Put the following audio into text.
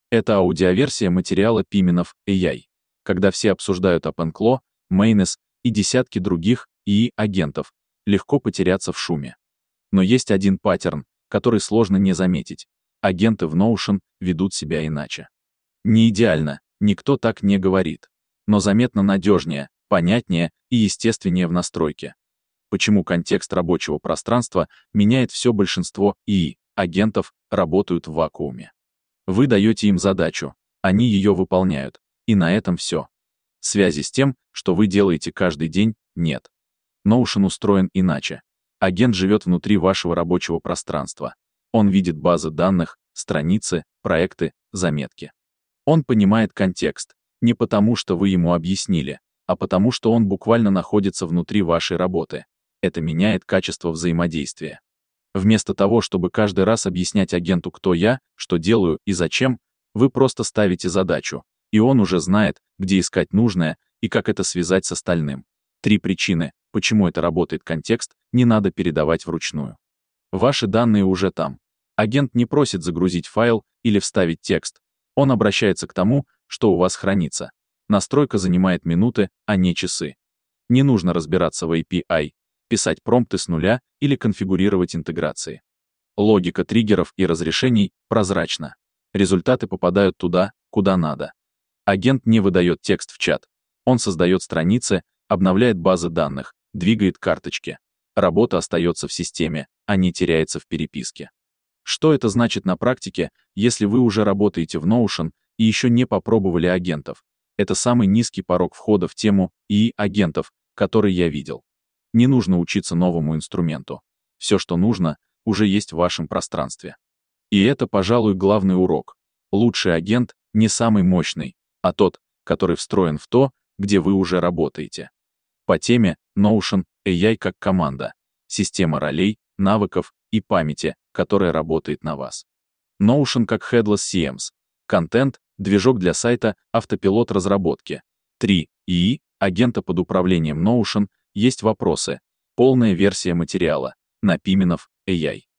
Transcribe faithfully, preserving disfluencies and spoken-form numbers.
Это аудиоверсия материала Пименов эй ай, когда все обсуждают OpenClaw, Mainnet и десятки других и и-агентов, легко потеряться в шуме. Но есть один паттерн, который сложно не заметить. Агенты в Notion ведут себя иначе. Не идеально, никто так не говорит, но заметно надежнее, понятнее и естественнее в настройке. Почему контекст рабочего пространства меняет все большинство и и-агентов работают в вакууме? Вы даете им задачу, они ее выполняют, и на этом все. Связи с тем, что вы делаете каждый день, нет. Notion устроен иначе. Агент живет внутри вашего рабочего пространства. Он видит базы данных, страницы, проекты, заметки. Он понимает контекст, не потому, что вы ему объяснили, а потому, что он буквально находится внутри вашей работы. Это меняет качество взаимодействия. Вместо того, чтобы каждый раз объяснять агенту, кто я, что делаю и зачем, вы просто ставите задачу, и он уже знает, где искать нужное и как это связать с остальным. Три причины, почему это работает контекст, не надо передавать вручную. Ваши данные уже там. Агент не просит загрузить файл или вставить текст. Он обращается к тому, что у вас хранится. Настройка занимает минуты, а не часы. Не нужно разбираться в эй пи ай, писать промпты с нуля или конфигурировать интеграции. Логика триггеров и разрешений прозрачна. Результаты попадают туда, куда надо. Агент не выдает текст в чат. Он создает страницы, обновляет базы данных, двигает карточки. Работа остается в системе, а не теряется в переписке. Что это значит на практике, если вы уже работаете в Notion и еще не попробовали агентов? Это самый низкий порог входа в тему и и-агентов, который я видел. Не нужно учиться новому инструменту. Все, что нужно, уже есть в вашем пространстве. И это, пожалуй, главный урок. Лучший агент не самый мощный, а тот, который встроен в то, где вы уже работаете. По теме Notion эй ай как команда, система ролей, навыков и памяти, которая работает на вас. Notion как Headless си эм эс, контент, движок для сайта, автопилот разработки. три и и, агента под управлением Notion, есть вопросы. Полная версия материала на Пименов эй ай.